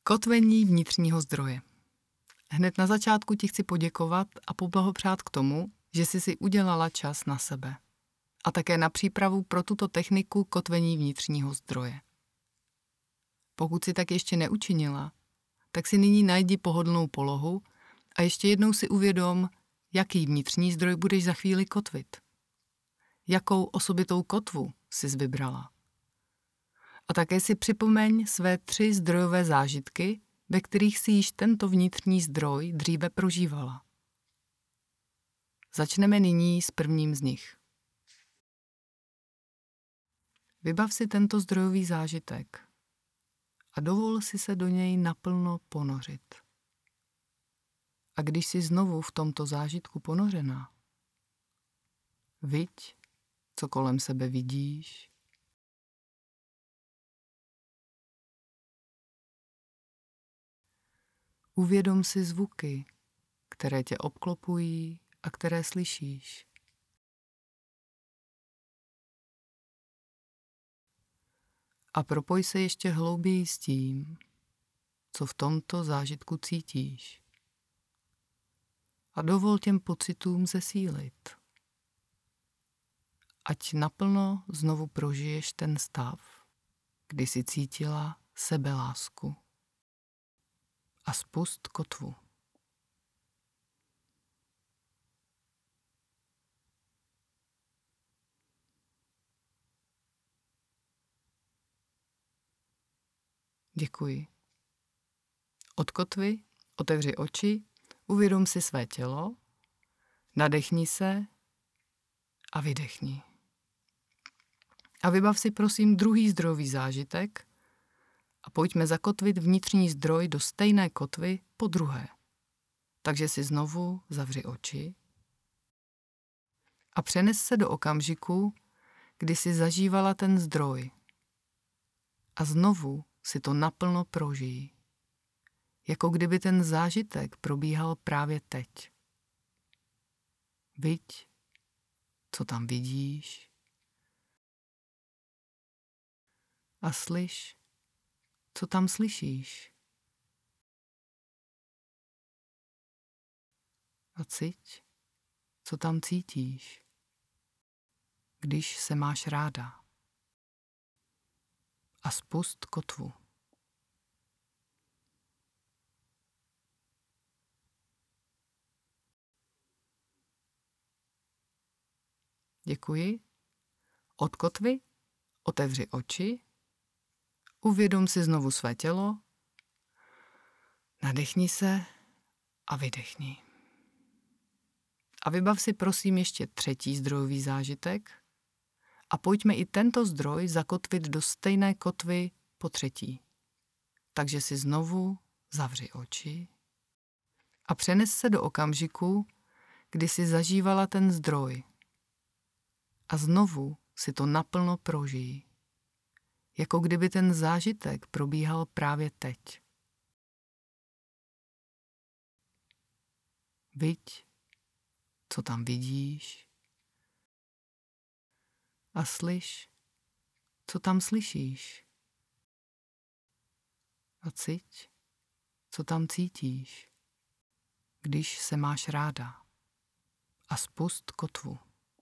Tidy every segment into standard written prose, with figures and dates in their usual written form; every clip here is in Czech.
Kotvení vnitřního zdroje. Hned na začátku ti chci poděkovat a poblahopřát k tomu, že jsi si udělala čas na sebe. A také na přípravu pro tuto techniku kotvení vnitřního zdroje. Pokud si tak ještě neučinila, tak si nyní najdi pohodlnou polohu a ještě jednou si uvědom, jaký vnitřní zdroj budeš za chvíli kotvit. Jakou osobitou kotvu jsi vybrala. A také si připomeň své 3 zdrojové zážitky, ve kterých si již tento vnitřní zdroj dříve prožívala. Začneme nyní s prvním z nich. Vybav si tento zdrojový zážitek a dovol si se do něj naplno ponořit. A když jsi znovu v tomto zážitku ponořená, viď, co kolem sebe vidíš, uvědom si zvuky, které tě obklopují a které slyšíš. A propoj se ještě hlouběji s tím, co v tomto zážitku cítíš. A dovol těm pocitům zesílit. Ať naplno znovu prožiješ ten stav, kdy jsi cítila sebelásku. A spust kotvu. Děkuji. Od kotvy otevři oči, uvědom si své tělo, nadechni se a vydechni. A vybav si prosím druhý zdrojový zážitek a pojďme zakotvit vnitřní zdroj do stejné kotvy po druhé. Takže si znovu zavři oči a přenes se do okamžiku, kdy jsi zažívala ten zdroj. A znovu si to naplno prožij. Jako kdyby ten zážitek probíhal právě teď. Viď, co tam vidíš. A slyš, co tam slyšíš. A ciť, co tam cítíš, když se máš ráda. A spust kotvu. Děkuji. Od kotvy otevři oči, uvědom si znovu své tělo, nadechni se a vydechni. A vybav si prosím ještě třetí zdrojový zážitek a pojďme i tento zdroj zakotvit do stejné kotvy po třetí. Takže si znovu zavři oči a přenes se do okamžiku, kdy jsi zažívala ten zdroj. A znovu si to naplno prožij. Jako kdyby ten zážitek probíhal právě teď. Viď, co tam vidíš. A slyš, co tam slyšíš. A ciť, co tam cítíš, když se máš ráda. A spust kotvu.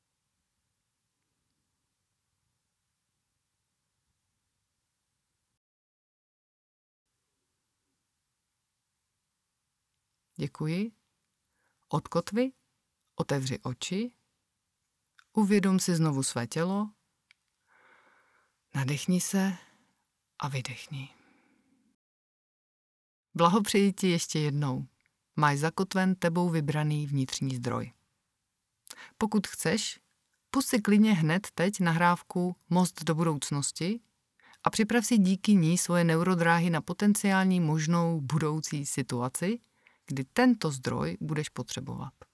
Děkuji. Od kotvy otevři oči, uvědom si znovu své tělo, nadechni se a vydechni. Blahopřeji ti ještě jednou. Máš zakotven tebou vybraný vnitřní zdroj. Pokud chceš, pust si klidně hned teď nahrávku Most do budoucnosti a připrav si díky ní svoje neurodráhy na potenciální možnou budoucí situaci, kdy tento zdroj budeš potřebovat.